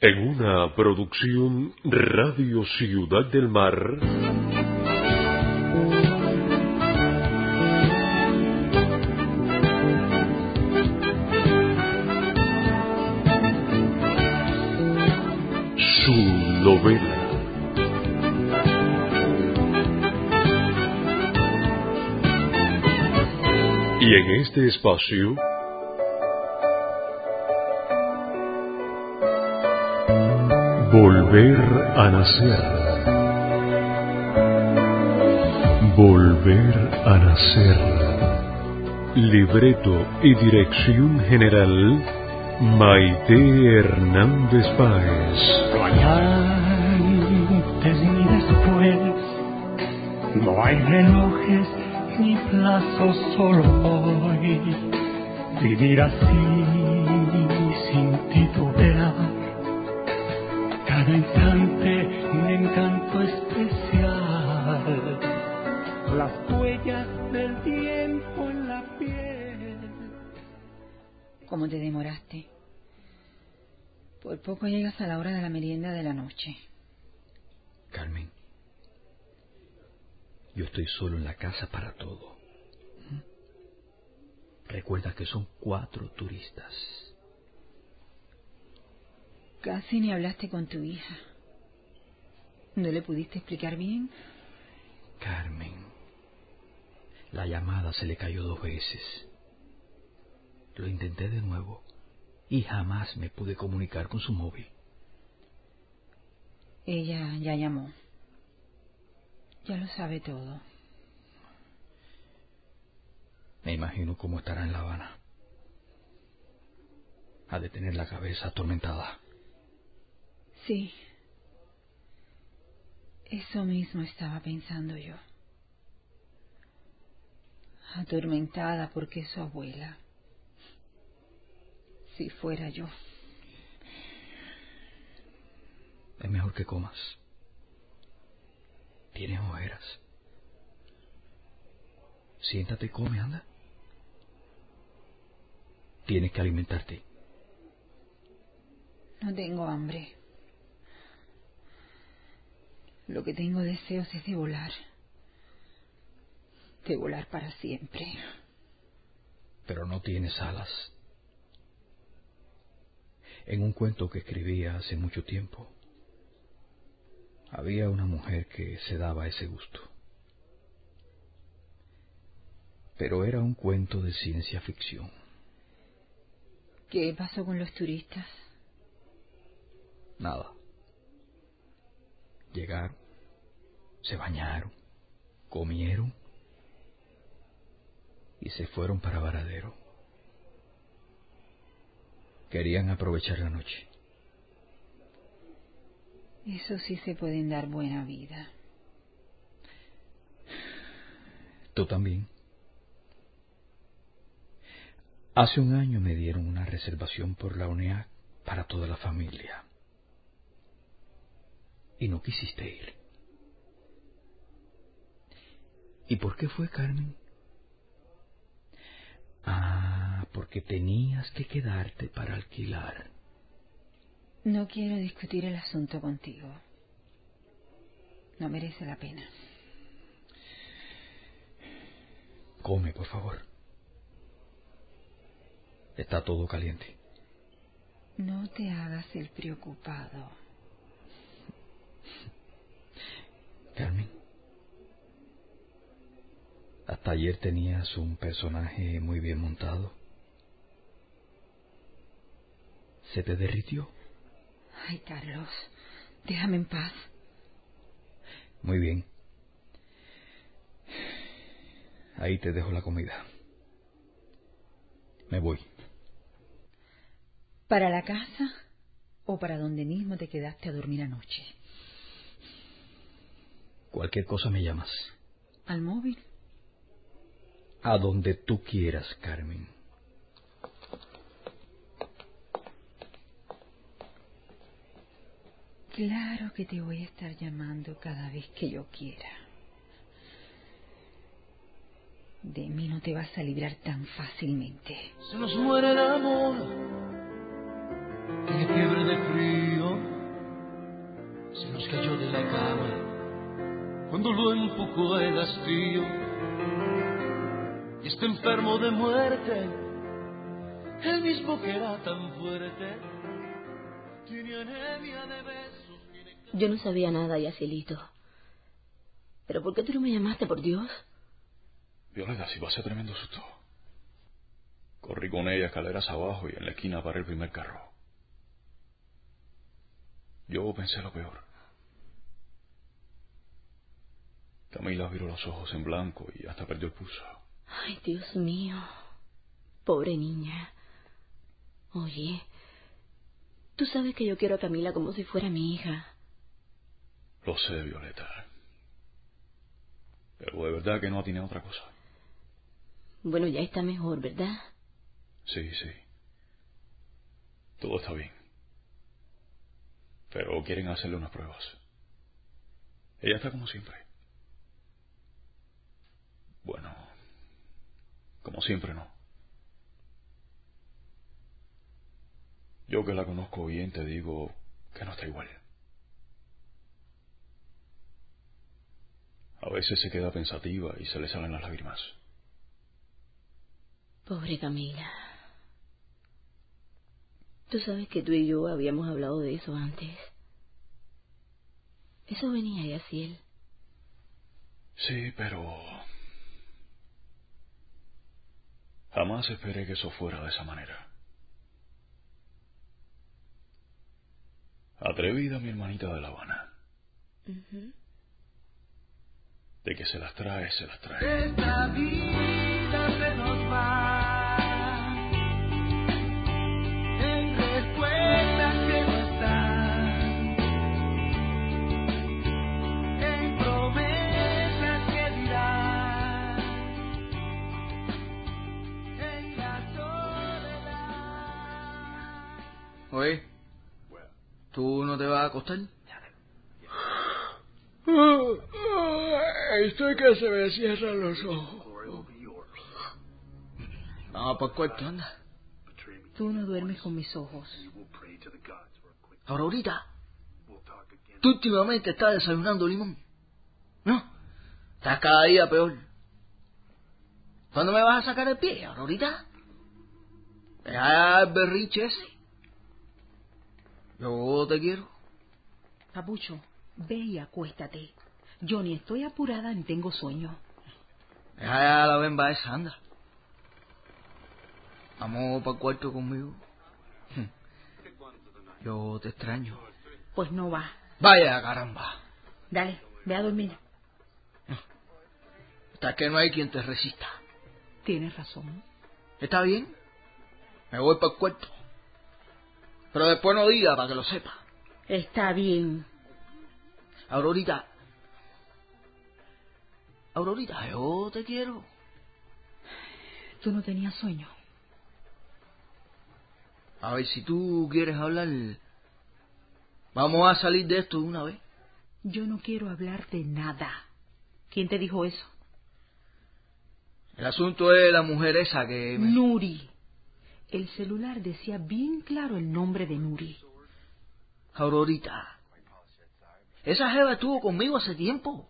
En una producción Radio Ciudad del Mar. Su novela. Y en este espacio Volver a nacer. Volver a nacer. Libreto y dirección general Maite Hernández Páez. No hay antes ni después, no hay relojes ni plazos, solo hoy. Vivir así sin titubear, cada instante un encanto especial, las huellas del tiempo en la piel. ¿Cómo te demoraste? Por poco llegas a la hora de la merienda de la noche. Carmen, yo estoy solo en la casa para todo. Recuerda que son 4 turistas. Casi ni hablaste con tu hija. ¿No le pudiste explicar bien? Carmen, la llamada se le cayó 2 veces. Lo intenté de nuevo y jamás me pude comunicar con su móvil. Ella ya llamó. Ya lo sabe todo. Me imagino cómo estará en La Habana. Ha de tener la cabeza atormentada. Sí. Eso mismo estaba pensando yo. Atormentada porque es su abuela. Si fuera yo. Es mejor que comas. Tienes ojeras. Siéntate y come, anda. Tienes que alimentarte. No tengo hambre. Lo que tengo deseos es de volar. De volar para siempre. Pero no tienes alas. En un cuento que escribía hace mucho tiempo, había una mujer que se daba ese gusto. Pero era un cuento de ciencia ficción. ¿Qué pasó con los turistas? Nada. Llegaron, se bañaron, comieron y se fueron para Varadero. Querían aprovechar la noche. Eso sí se pueden dar buena vida. Tú también. Hace un año me dieron una reservación por la UNEA para toda la familia. Y no quisiste ir. ¿Y por qué fue, Carmen? Ah, porque tenías que quedarte para alquilar. No quiero discutir el asunto contigo. No merece la pena. Come, por favor. Está todo caliente. No te hagas el preocupado. Carmen, hasta ayer tenías un personaje muy bien montado. ¿Se te derritió? Ay, Carlos, déjame en paz. Muy bien. Ahí te dejo la comida. Me voy. ¿Para la casa o para donde mismo te quedaste a dormir anoche? Cualquier cosa me llamas. ¿Al móvil? A donde tú quieras, Carmen. Claro que te voy a estar llamando cada vez que yo quiera. De mí no te vas a librar tan fácilmente. Se nos muere el amor, tiene fiebre de frío, cuando lo empujó el hastío y está enfermo de muerte, el mismo que era tan fuerte, tiene anemia de besos. Yo no sabía nada, Yacielito. ¿Pero por qué tú no me llamaste, por Dios? Violeta, si pasé tremendo susto. Corrí con ella escaleras abajo y en la esquina paré el primer carro. Yo pensé lo peor. Camila viró los ojos en blanco y hasta perdió el pulso. Ay, Dios mío. Pobre niña. Oye, tú sabes que yo quiero a Camila como si fuera mi hija. Lo sé, Violeta. Pero de verdad que no tiene otra cosa. Bueno, ya está mejor, ¿verdad? Sí. Todo está bien. Pero quieren hacerle unas pruebas. Ella está como siempre. Bueno, como siempre no. Yo que la conozco bien te digo que no está igual. A veces se queda pensativa y se le salen las lágrimas. Pobre Camila. Tú sabes que tú y yo habíamos hablado de eso antes. Eso venía, Yaciel. Sí, pero jamás esperé que eso fuera de esa manera. Atrevida mi hermanita de La Habana. De que se las trae, se las trae. Esta vida se nos va en respuestas que no están, en promesas que dirán, en la soledad. Oye, ¿tú no te vas a acostar? Estoy que se me cierran los ojos. Vamos para el cuarto, anda. Tú no duermes con mis ojos. Aurorita, tú últimamente estás desayunando limón, ¿no? Estás cada día peor. ¿Cuándo me vas a sacar el pie, Aurorita? Deja el berriche ese. Yo te quiero. Papucho, ve y acuéstate. Yo ni estoy apurada ni tengo sueño. Deja ya la bemba esa, anda. Vamos para el cuarto conmigo. Yo te extraño. Pues no va. Vaya, caramba. Dale, ve a dormir. Hasta que no hay quien te resista. Tienes razón. ¿Está bien? Me voy para el cuarto. Pero después no diga para que lo sepa. Está bien. Aurorita, yo te quiero. ¿Tú no tenías sueño? A ver, si tú quieres hablar, vamos a salir de esto de una vez. Yo no quiero hablar de nada. ¿Quién te dijo eso? El asunto es la mujer esa que... Nuri. El celular decía bien claro el nombre de Nuri. Aurorita, esa jeva estuvo conmigo hace tiempo.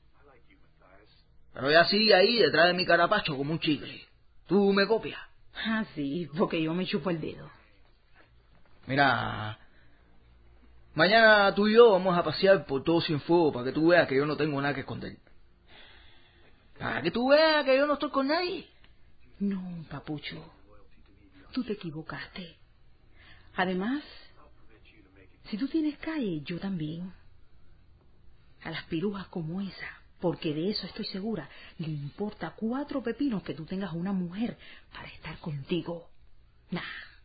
Pero ella sigue ahí detrás de mi carapacho como un chicle. ¿Tú me copias? Ah, sí, porque yo me chupo el dedo. Mira, mañana tú y yo vamos a pasear por todo Cienfuegos para que tú veas que yo no tengo nada que esconder. Para que tú veas que yo no estoy con nadie. No, papucho, tú te equivocaste. Además, si tú tienes calle, yo también. A las pirujas como esa, porque de eso estoy segura, le importa 4 pepinos que tú tengas una mujer para estar contigo. Nah,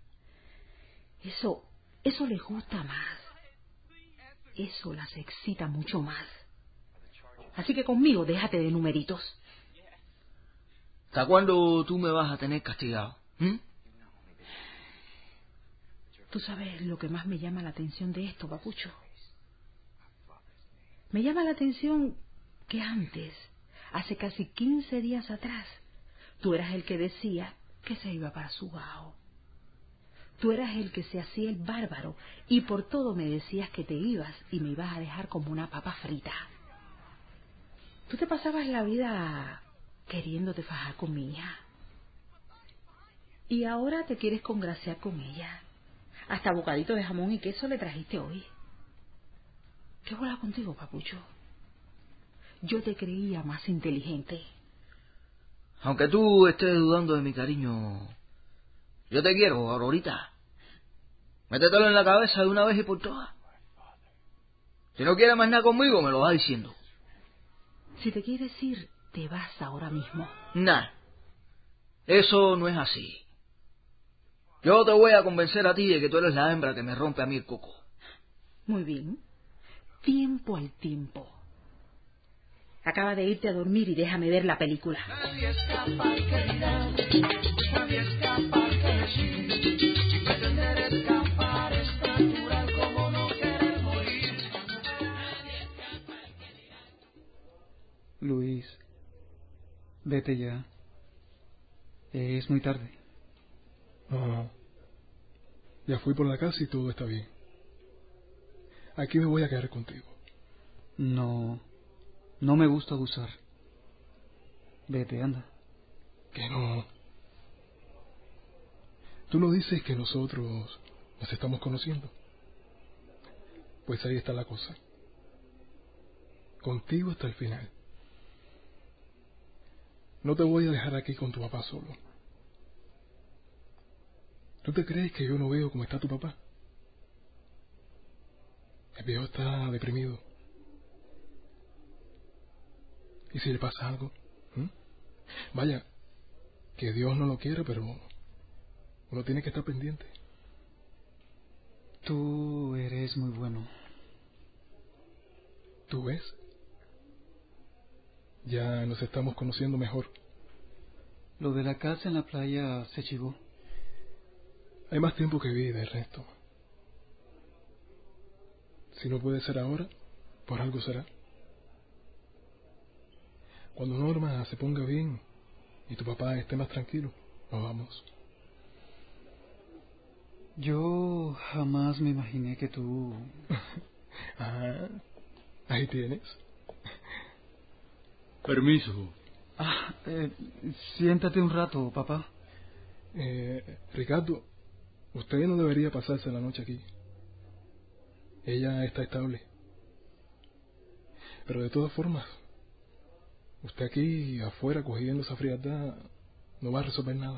eso les gusta más. Eso las excita mucho más. Así que conmigo déjate de numeritos. ¿Hasta cuándo tú me vas a tener castigado? Tú sabes lo que más me llama la atención de esto, papucho. Me llama la atención que antes, hace casi 15 días atrás, tú eras el que decía que se iba para su bajo. Tú eras el que se hacía el bárbaro y por todo me decías que te ibas y me ibas a dejar como una papa frita. Tú te pasabas la vida queriéndote fajar con mi hija. Y ahora te quieres congraciar con ella. Hasta bocadito de jamón y queso le trajiste hoy. ¿Qué bola contigo, papucho? Yo te creía más inteligente. Aunque tú estés dudando de mi cariño, yo te quiero, Aurorita. Métetelo en la cabeza de una vez y por todas. Si no quieres más nada conmigo, me lo vas diciendo. Si te quieres ir, te vas ahora mismo. Nah, eso no es así. Yo te voy a convencer a ti de que tú eres la hembra que me rompe a mí el coco. Muy bien. Tiempo al tiempo. Acaba de irte a dormir y déjame ver la película. Nadie es capaz de mirar, nadie es capaz de decir. Pretender escapar es natural como no querer morir. Luis, vete ya. Es muy tarde. No. Ya fui por la casa y todo está bien. Aquí me voy a quedar contigo. No me gusta abusar. Vete, anda. Que no. Tú no dices que nosotros nos estamos conociendo. Pues ahí está la cosa. Contigo hasta el final. No te voy a dejar aquí con tu papá solo. ¿Tú te crees que yo no veo cómo está tu papá? El viejo está deprimido. ¿Y si le pasa algo? Vaya, que Dios no lo quiera, pero uno tiene que estar pendiente. Tú eres muy bueno. ¿Tú ves? Ya nos estamos conociendo mejor. Lo de la casa en la playa se chivó. Hay más tiempo que vida, Ernesto. Si no puede ser ahora, por algo será. Cuando Norma se ponga bien y tu papá esté más tranquilo, nos vamos. Yo jamás me imaginé que tú... Ah, ahí tienes. Permiso. Siéntate un rato, papá. Ricardo, usted no debería pasarse la noche aquí. Ella está estable. Pero de todas formas, usted aquí afuera cogiendo esa frialdad no va a resolver nada.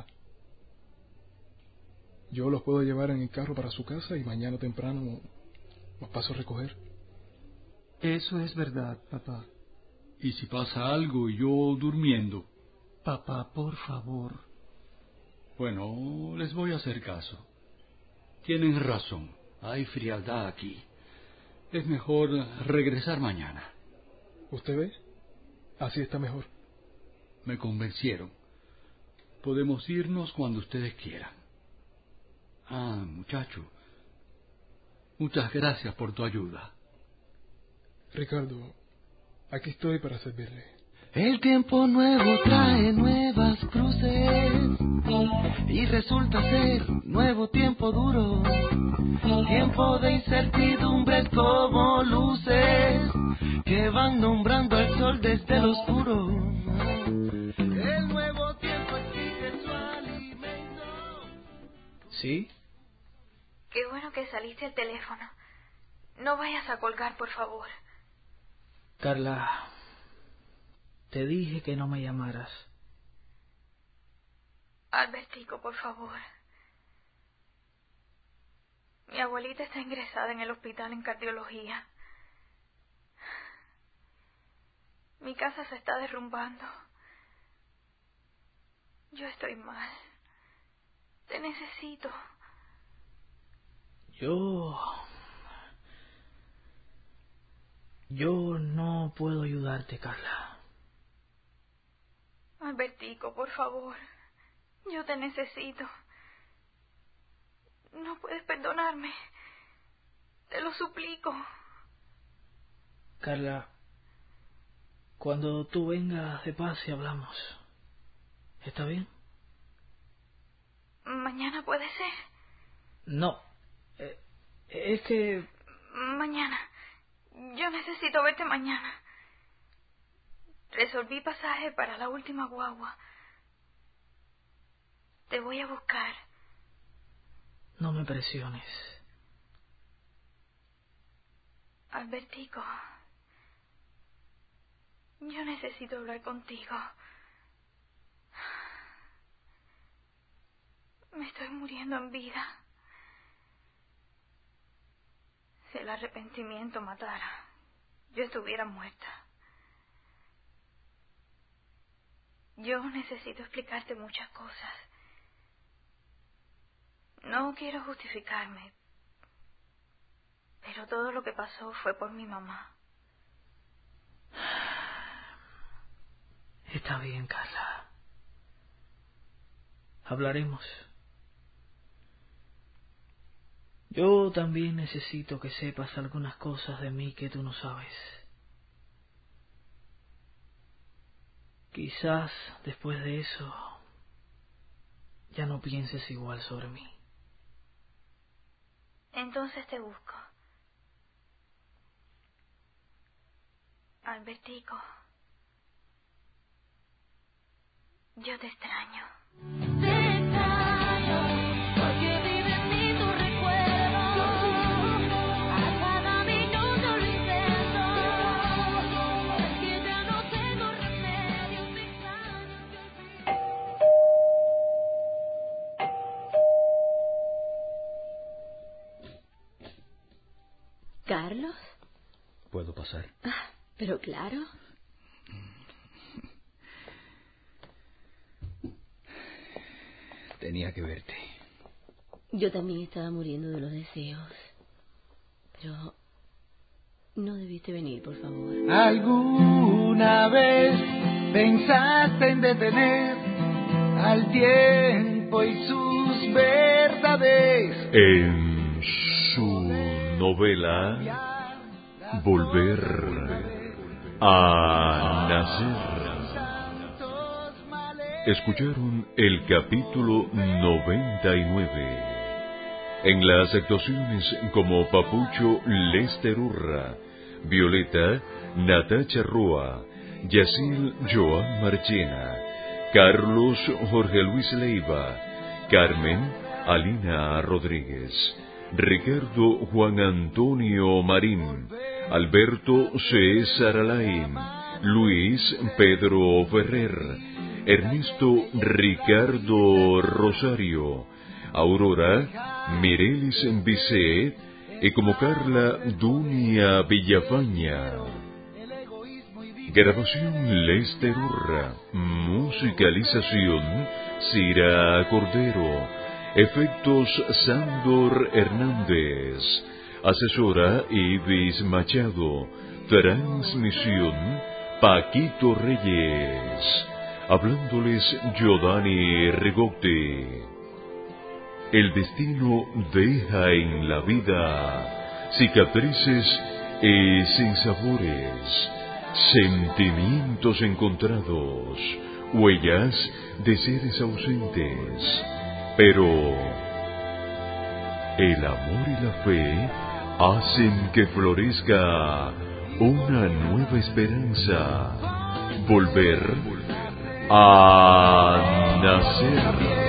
Yo los puedo llevar en el carro para su casa y mañana temprano los paso a recoger. Eso es verdad, papá. ¿Y si pasa algo y yo durmiendo? Papá, por favor. Bueno, les voy a hacer caso. Tienen razón. Hay frialdad aquí. Es mejor regresar mañana. ¿Usted ve? Así está mejor. Me convencieron. Podemos irnos cuando ustedes quieran. Ah, muchacho. Muchas gracias por tu ayuda. Ricardo, aquí estoy para servirle. El tiempo nuevo trae nuevas cruces y resulta ser nuevo tiempo duro, tiempo de incertidumbres como luces que van nombrando al sol desde el oscuro. El nuevo tiempo exige su alimento. ¿Sí? Qué bueno que saliste al teléfono. No vayas a colgar, por favor. Carla, te dije que no me llamaras. Albertico, por favor. Mi abuelita está ingresada en el hospital en cardiología. Mi casa se está derrumbando. Yo estoy mal. Te necesito. Yo no puedo ayudarte, Carla. Albertico, por favor. Yo te necesito. No puedes perdonarme. Te lo suplico. Carla, cuando tú vengas de paz y hablamos. ¿Está bien? ¿Mañana puede ser? No. Es que... Mañana. Yo necesito verte mañana. Resolví pasaje para la última guagua. Te voy a buscar. No me presiones. Albertico, yo necesito hablar contigo. Me estoy muriendo en vida. Si el arrepentimiento matara, yo estuviera muerta. Yo necesito explicarte muchas cosas. No quiero justificarme, pero todo lo que pasó fue por mi mamá. Está bien, Carla. Hablaremos. Yo también necesito que sepas algunas cosas de mí que tú no sabes. Quizás después de eso ya no pienses igual sobre mí. Entonces te busco. Albertico, yo te extraño. Te extraño, porque vive en mí tu recuerdo. A cada minuto lo intento. Es que ya no tengo remedio, te extraño, te olvido. ¿Carlos? ¿Puedo pasar? Ah, pero claro. Tenía que verte. Yo también estaba muriendo de los deseos. Pero no debiste venir, por favor. ¿Alguna vez pensaste en detener al tiempo y sus verdades? En su novela Volver a Nacer. Escucharon el capítulo 99. En las actuaciones como Papucho Lester Urra, Violeta Natacha Roa, Yacil Joan Marchena, Carlos Jorge Luis Leiva, Carmen Alina Rodríguez, Ricardo Juan Antonio Marín, Alberto César Alain, Luis Pedro Ferrer, Ernesto Ricardo Rosario, Aurora Mirelis Bisset y como Carla Dunia Villafaña. Grabación Lester Urra, musicalización Cira Cordero, efectos Sándor Hernández, asesora Ibis Machado, transmisión Paquito Reyes. Hablándoles Giovanni Rigotti. El destino deja en la vida cicatrices y sinsabores, sentimientos encontrados, huellas de seres ausentes. Pero el amor y la fe hacen que florezca una nueva esperanza. Volver a nacer.